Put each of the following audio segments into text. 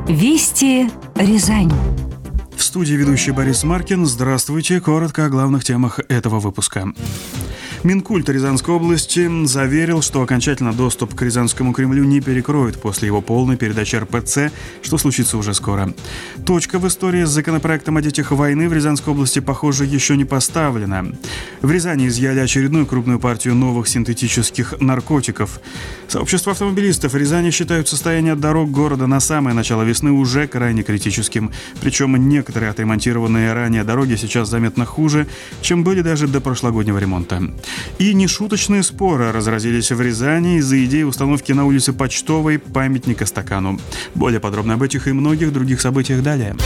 Вести Рязань. В студии ведущий Борис Маркин. Здравствуйте. Коротко о главных темах этого выпуска. Минкульт Рязанской области заверил, что окончательно доступ к Рязанскому Кремлю не перекроют после его полной передачи РПЦ, что случится уже скоро. Точка в истории с законопроектом о детях войны в Рязанской области, похоже, еще не поставлена. В Рязани изъяли очередную крупную партию новых синтетических наркотиков. Сообщество автомобилистов в Рязани считают состояние дорог города на самое начало весны уже крайне критическим. Причем некоторые отремонтированные ранее дороги сейчас заметно хуже, чем были даже до прошлогоднего ремонта. И нешуточные споры разразились в Рязани из-за идеи установки на улице Почтовой памятника стакану. Более подробно об этих и многих других событиях далее.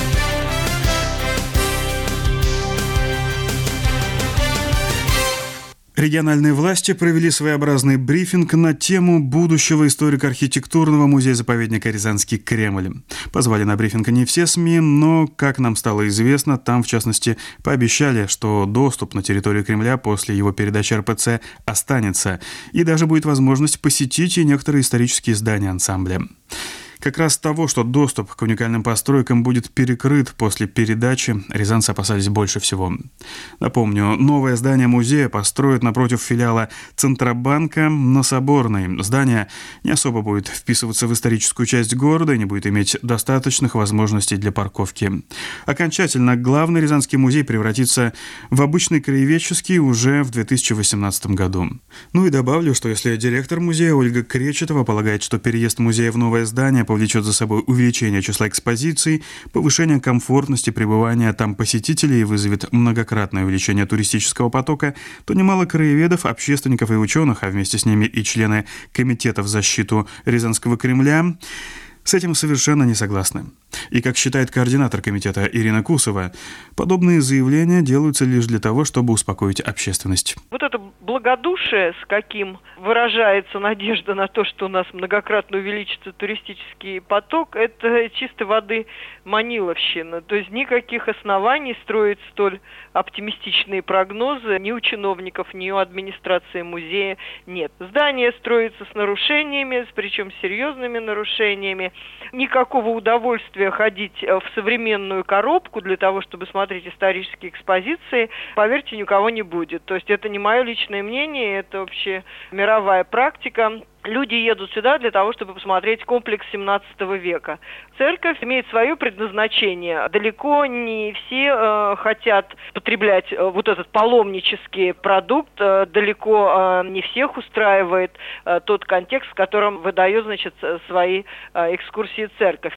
Региональные власти провели своеобразный брифинг на тему будущего историко-архитектурного музея-заповедника «Рязанский Кремль». Позвали на брифинг не все СМИ, но, как нам стало известно, там, в частности, пообещали, что доступ на территорию Кремля после его передачи РПЦ останется, и даже будет возможность посетить и некоторые исторические здания ансамбля. Как раз того, что доступ к уникальным постройкам будет перекрыт после передачи, рязанцы опасались больше всего. Напомню, новое здание музея построят напротив филиала Центробанка на Соборной. Здание не особо будет вписываться в историческую часть города и не будет иметь достаточных возможностей для парковки. Окончательно главный Рязанский музей превратится в обычный краеведческий уже в 2018 году. Ну и добавлю, что если директор музея Ольга Кречетова полагает, что переезд музея в новое здание повлечет за собой увеличение числа экспозиций, повышение комфортности пребывания там посетителей и вызовет многократное увеличение туристического потока, то немало краеведов, общественников и ученых, а вместе с ними и члены Комитета в защиту Рязанского Кремля, с этим совершенно не согласны. И, как считает координатор комитета Ирина Кусова, подобные заявления делаются лишь для того, чтобы успокоить общественность. Вот это благодушие, с каким выражается надежда на то, что у нас многократно увеличится туристический поток, это чистой воды маниловщина. То есть никаких оснований строить столь оптимистичные прогнозы ни у чиновников, ни у администрации музея нет. Здание строится с нарушениями, причем серьезными нарушениями. Никакого удовольствия ходить в современную коробку для того, чтобы смотреть исторические экспозиции, поверьте, ни у кого не будет. То есть это не мое личное мнение, это вообще мировая практика. Люди едут сюда для того, чтобы посмотреть комплекс 17 века. Церковь имеет свое предназначение. Далеко не все хотят потреблять вот этот паломнический продукт. Далеко не всех устраивает тот контекст, в котором выдает, значит, свои экскурсии церковь.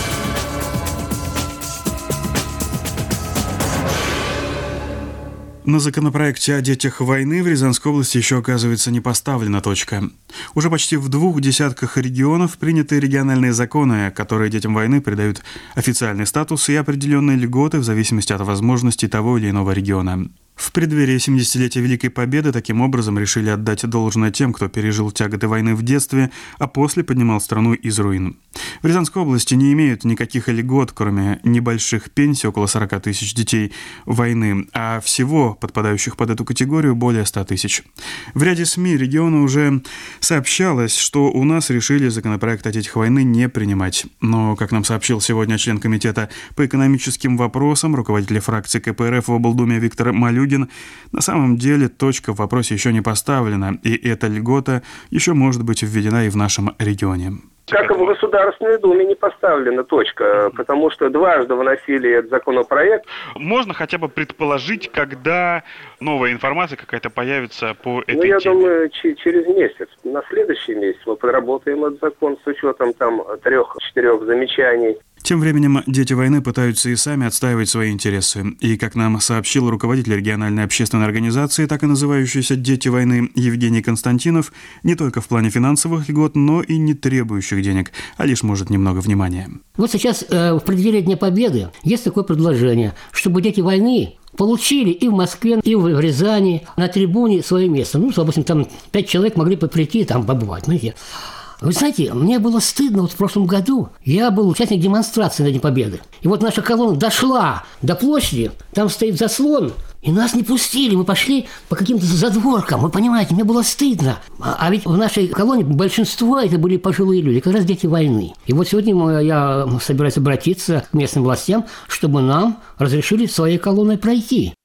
На законопроекте о детях войны в Рязанской области еще, оказывается, не поставлена точка. Уже почти в 2 десятках регионов приняты региональные законы, которые детям войны придают официальный статус и определенные льготы в зависимости от возможностей того или иного региона. В преддверии 70-летия Великой Победы таким образом решили отдать должное тем, кто пережил тяготы войны в детстве, а после поднимал страну из руин. В Рязанской области не имеют никаких льгот, кроме небольших пенсий, около 40 тысяч детей войны, а всего подпадающих под эту категорию более 100 тысяч. В ряде СМИ региона уже сообщалось, что у нас решили законопроект о детях войны не принимать. Но, как нам сообщил сегодня член комитета по экономическим вопросам, руководитель фракции КПРФ в облдуме Виктор Малюгин, на самом деле точка в вопросе еще не поставлена, и эта льгота еще может быть введена и в нашем регионе. Как и в Государственной Думе не поставлена точка, потому что дважды выносили этот законопроект. Можно хотя бы предположить, когда новая информация какая-то появится по этой теме? Я думаю, через месяц. На следующий месяц мы подработаем этот закон с учетом там 3-4 замечаний. Тем временем дети войны пытаются и сами отстаивать свои интересы. И, как нам сообщил руководитель региональной общественной организации, так и называющейся «Дети войны» Евгений Константинов, не только в плане финансовых льгот, но и не требующих денег, а лишь, может, немного внимания. Вот сейчас в преддверии Дня Победы есть такое предложение, чтобы дети войны получили и в Москве, и в Рязани на трибуне свое место. Ну, допустим, там 5 человек могли бы прийти там побывать, знаете. Вы знаете, мне было стыдно, вот в прошлом году я был участник демонстрации на День Победы. И вот наша колонна дошла до площади, там стоит заслон, И нас не пустили, мы пошли по каким-то задворкам, вы понимаете, мне было стыдно. А ведь в нашей колонии большинство это были пожилые люди, как раз дети войны. И вот сегодня я собираюсь обратиться к местным властям, чтобы нам разрешили своей колонной пройти.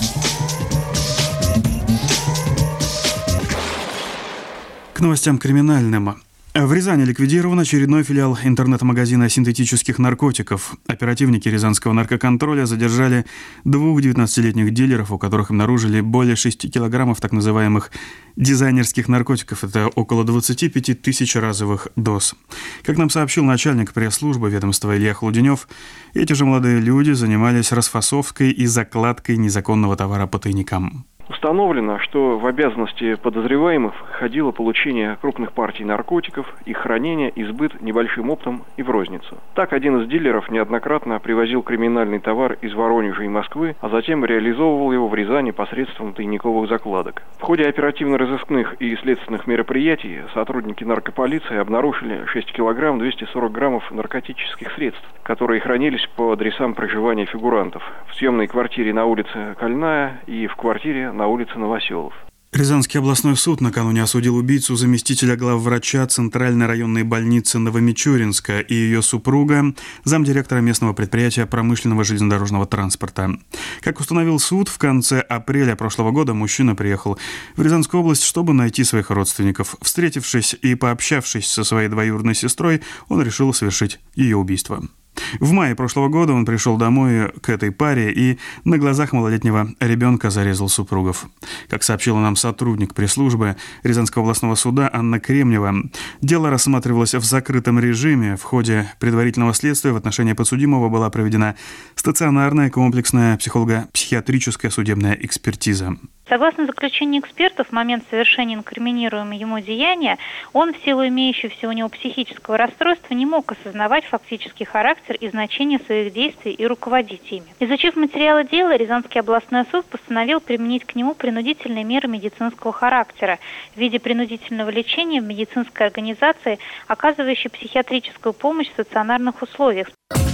К новостям криминальным. В Рязани ликвидирован очередной филиал интернет-магазина синтетических наркотиков. Оперативники Рязанского наркоконтроля задержали 2 19-летних дилеров, у которых обнаружили более 6 килограммов так называемых дизайнерских наркотиков. Это около 25 тысяч разовых доз. Как нам сообщил начальник пресс-службы ведомства Илья Хлуденев, эти же молодые люди занимались расфасовкой и закладкой незаконного товара по тайникам. Установлено, что в обязанности подозреваемых входило получение крупных партий наркотиков, их хранение и сбыт небольшим оптом и в розницу. Так, один из дилеров неоднократно привозил криминальный товар из Воронежа и Москвы, а затем реализовывал его в Рязани посредством тайниковых закладок. В ходе оперативно-розыскных и следственных мероприятий сотрудники наркополиции обнаружили 6 килограмм 240 граммов наркотических средств, которые хранились по адресам проживания фигурантов в съемной квартире на улице Кольная и в квартире на улице Новоселов. Рязанский областной суд накануне осудил убийцу заместителя главврача Центральной районной больницы Новомичуринска и ее супруга, замдиректора местного предприятия промышленного железнодорожного транспорта. Как установил суд, в конце апреля прошлого года мужчина приехал в Рязанскую область, чтобы найти своих родственников. Встретившись и пообщавшись со своей двоюродной сестрой, он решил совершить ее убийство. В мае прошлого года он пришел домой к этой паре и на глазах малолетнего ребенка зарезал супругов. Как сообщила нам сотрудник пресс-службы Рязанского областного суда Анна Кремнева, дело рассматривалось в закрытом режиме. В ходе предварительного следствия в отношении подсудимого была проведена стационарная комплексная психолого-психиатрическая судебная экспертиза. Согласно заключению экспертов, в момент совершения инкриминируемого ему деяния он в силу имеющегося у него психического расстройства не мог осознавать фактический характер и значение своих действий и руководить ими. Изучив материалы дела, Рязанский областной суд постановил применить к нему принудительные меры медицинского характера в виде принудительного лечения в медицинской организации, оказывающей психиатрическую помощь в стационарных условиях.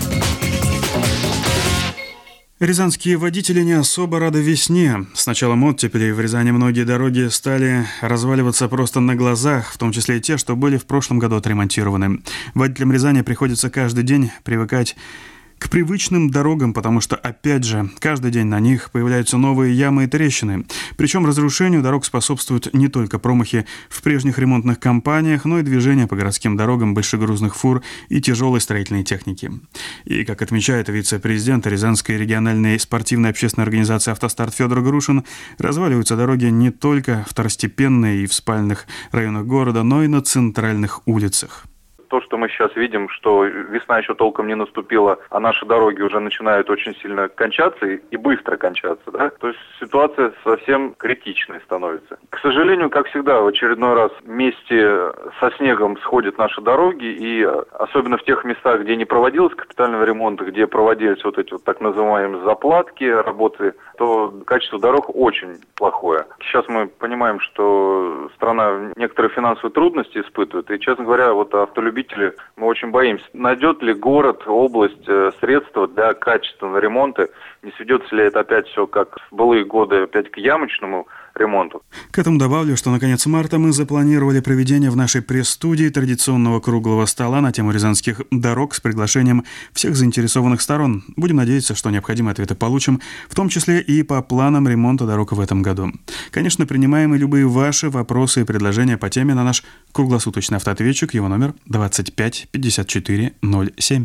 Рязанские водители не особо рады весне. С началом оттепели в Рязани многие дороги стали разваливаться просто на глазах, в том числе и те, что были в прошлом году отремонтированы. Водителям Рязани приходится каждый день привыкать к привычным дорогам, потому что, опять же, каждый день на них появляются новые ямы и трещины. Причем разрушению дорог способствуют не только промахи в прежних ремонтных кампаниях, но и движение по городским дорогам большегрузных фур и тяжелой строительной техники. И, как отмечает вице-президент Рязанской региональной спортивной общественной организации «Автостарт» Федор Грушин, разваливаются дороги не только второстепенные и в спальных районах города, но и на центральных улицах. То, что мы сейчас видим, что весна еще толком не наступила, а наши дороги уже начинают очень сильно кончаться и быстро кончаться, да? То есть ситуация совсем критичной становится. К сожалению, как всегда, в очередной раз вместе со снегом сходят наши дороги, и особенно в тех местах, где не проводилось капитального ремонта, где проводились вот эти вот так называемые заплатки, работы, то качество дорог очень плохое. Сейчас мы понимаем, что страна некоторые финансовые трудности испытывает, и, честно говоря, вот автолюбители, мы очень боимся, найдет ли город, область средства для качественного ремонта, не сведется ли это опять все, как в былые годы, опять к ямочному ремонту. К этому добавлю, что на конец марта мы запланировали проведение в нашей пресс-студии традиционного круглого стола на тему рязанских дорог с приглашением всех заинтересованных сторон. Будем надеяться, что необходимые ответы получим, в том числе и по планам ремонта дорог в этом году. Конечно, принимаем и любые ваши вопросы и предложения по теме на наш круглосуточный автоответчик, его номер 25 54 07.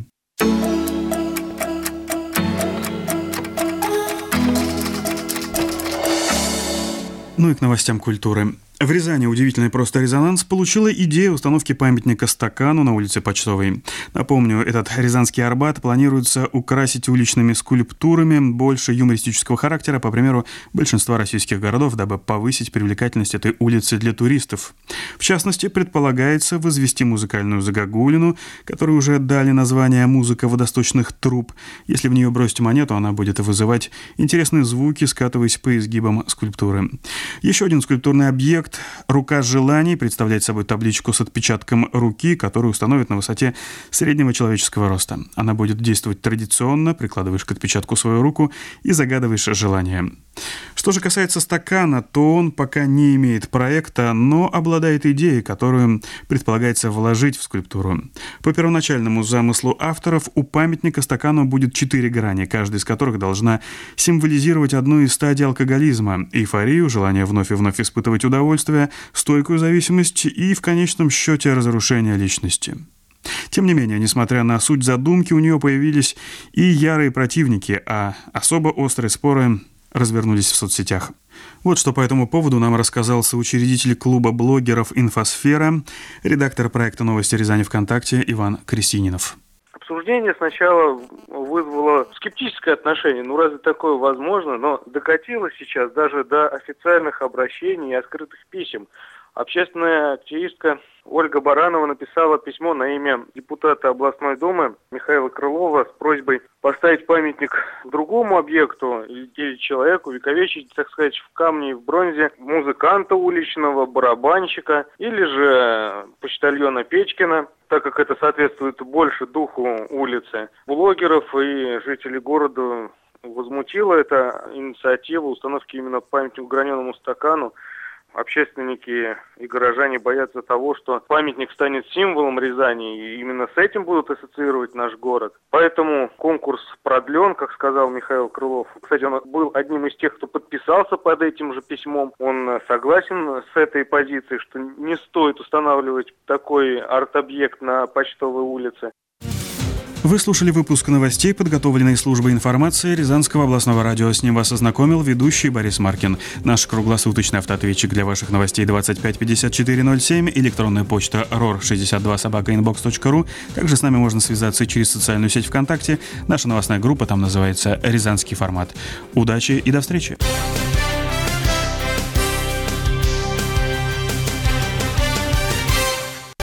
Ну и к новостям культуры. В Рязани удивительный просто резонанс получила идея установки памятника стакану на улице Почтовой. Напомню, этот Рязанский Арбат планируется украсить уличными скульптурами больше юмористического характера, по примеру большинства российских городов, дабы повысить привлекательность этой улицы для туристов. В частности, предполагается возвести музыкальную загогулину, которой уже дали название «Музыка водосточных труб». Если в нее бросить монету, она будет вызывать интересные звуки, скатываясь по изгибам скульптуры. Еще один скульптурный объект «Рука желаний» представляет собой табличку с отпечатком руки, которую установят на высоте среднего человеческого роста. Она будет действовать традиционно, прикладываешь к отпечатку свою руку и загадываешь желание. Что же касается стакана, то он пока не имеет проекта, но обладает идеей, которую предполагается вложить в скульптуру. По первоначальному замыслу авторов у памятника стакану будет 4 грани, каждая из которых должна символизировать одну из стадий алкоголизма – эйфорию, желание вновь и вновь испытывать удовольствие, стойкую зависимость и, в конечном счете, разрушение личности. Тем не менее, несмотря на суть задумки, у нее появились и ярые противники, а особо острые споры развернулись в соцсетях. Вот что по этому поводу нам рассказал соучредитель клуба блогеров «Инфосфера», редактор проекта «Новости Рязани ВКонтакте» Иван Крестининов. Обсуждение сначала вызвало скептическое отношение. Разве такое возможно? Но докатилось сейчас даже до официальных обращений и открытых писем. Общественная активистка Ольга Баранова написала письмо на имя депутата областной думы Михаила Крылова с просьбой поставить памятник другому объекту или человеку, увековечить, так сказать, в камне и в бронзе музыканта уличного, барабанщика или же почтальона Печкина, так как это соответствует больше духу улицы. Блогеров и жителей города возмутила эта инициатива установки именно памятника граненому стакану. Общественники и горожане боятся того, что памятник станет символом Рязани, и именно с этим будут ассоциировать наш город. Поэтому конкурс продлен, как сказал Михаил Крылов. Кстати, он был одним из тех, кто подписался под этим же письмом. Он согласен с этой позицией, что не стоит устанавливать такой арт-объект на Почтовой улице. Вы слушали выпуск новостей, подготовленный службой информации Рязанского областного радио. С ним вас ознакомил ведущий Борис Маркин. Наш круглосуточный автоответчик для ваших новостей 25 54 07, электронная почта ror62@inbox.ru. Также с нами можно связаться через социальную сеть ВКонтакте. Наша новостная группа там называется «Рязанский формат». Удачи и до встречи!